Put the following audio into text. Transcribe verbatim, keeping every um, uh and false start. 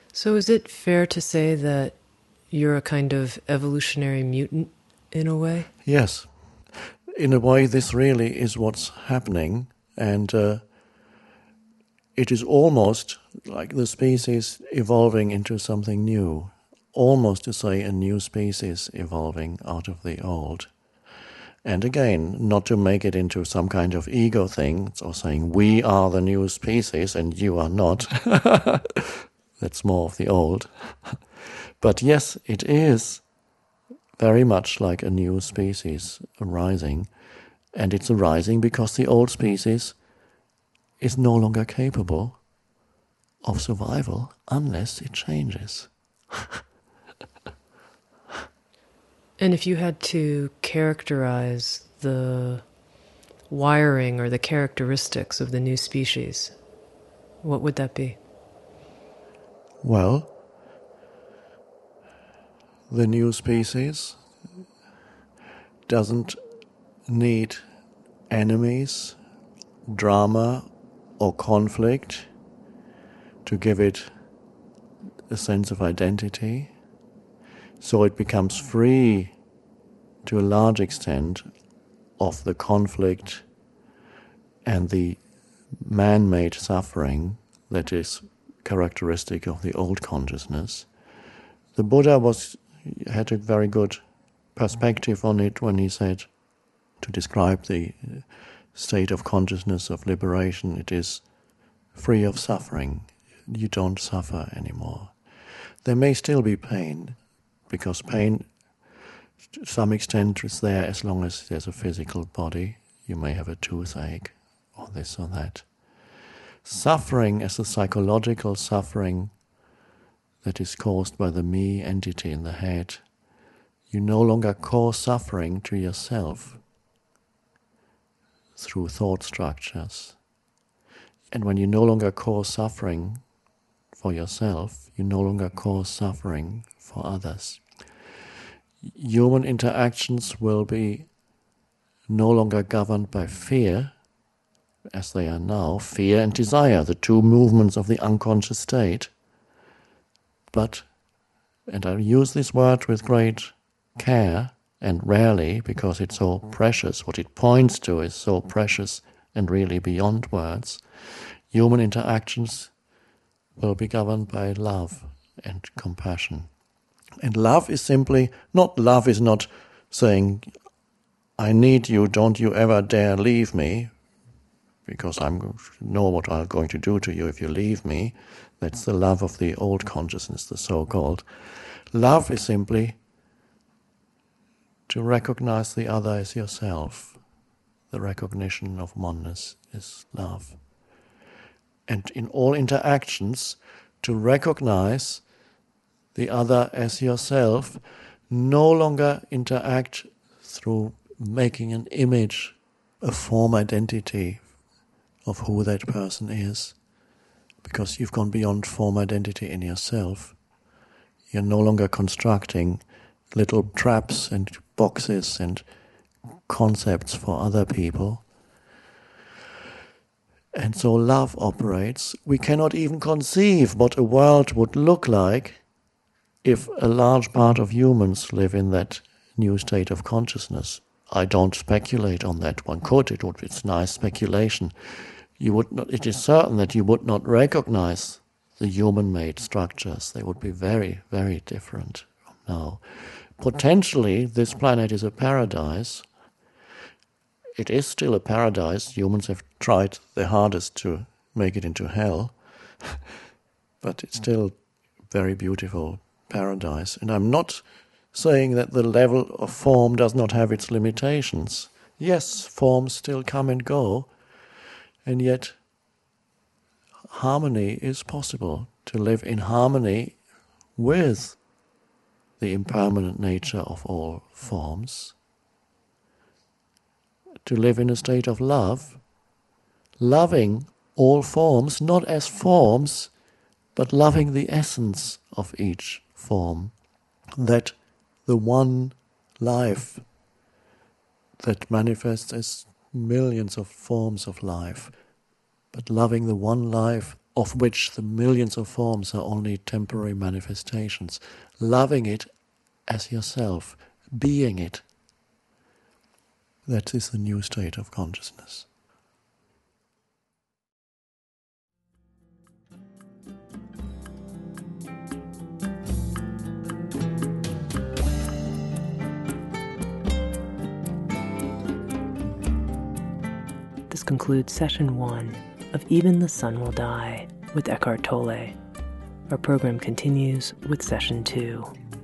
So is it fair to say that you're a kind of evolutionary mutant in a way? Yes. In a way, this really is what's happening, and uh, it is almost like the species evolving into something new, almost to say a new species evolving out of the old. And again, not to make it into some kind of ego thing, or saying we are the new species and you are not. That's more of the old. But yes, it is very much like a new species arising. And it's arising because the old species is no longer capable of survival unless it changes. And if you had to characterize the wiring or the characteristics of the new species, what would that be? Well, the new species doesn't need enemies, drama, or conflict to give it a sense of identity. So it becomes free to a large extent of the conflict and the man-made suffering that is characteristic of the old consciousness. The Buddha was had a very good perspective on it when he said, to describe the state of consciousness of liberation, it is free of suffering. You don't suffer anymore. There may still be pain, because pain to some extent is there as long as there's a physical body. You may have a toothache or this or that. Suffering as a psychological suffering that is caused by the me entity in the head, you no longer cause suffering to yourself through thought structures. And when you no longer cause suffering for yourself, you no longer cause suffering for others. Human interactions will be no longer governed by fear, as they are now, fear and desire, the two movements of the unconscious state. But, and I use this word with great care and rarely because it's so precious, what it points to is so precious and really beyond words, human interactions will be governed by love and compassion. And love is simply, not love is not saying, I need you, don't you ever dare leave me, because I know what I'm going to do to you if you leave me. That's the love of the old consciousness, the so-called. Love is simply to recognize the other as yourself. The recognition of oneness is love. And in all interactions, to recognize the other as yourself, no longer interact through making an image, a form identity of who that person is, because you've gone beyond form identity in yourself. You're no longer constructing little traps and boxes and concepts for other people. And so love operates. We cannot even conceive what a world would look like if a large part of humans live in that new state of consciousness. I don't speculate on that. One could. It would. It's nice speculation. You would not. It is certain that you would not recognize the human-made structures. They would be very, very different from now. Potentially, this planet is a paradise. It is still a paradise. Humans have tried their hardest to make it into hell, but it's still very beautiful paradise. And I'm not saying that the level of form does not have its limitations. Yes, forms still come and go, and yet harmony is possible, to live in harmony with the impermanent nature of all forms, to live in a state of love, loving all forms, not as forms, but loving the essence of each form, that the one life that manifests as millions of forms of life, but loving the one life of which the millions of forms are only temporary manifestations. Loving it as yourself, being it. That is the new state of consciousness. This concludes session one of Even the Sun Will Die with Eckhart Tolle. Our program continues with session two.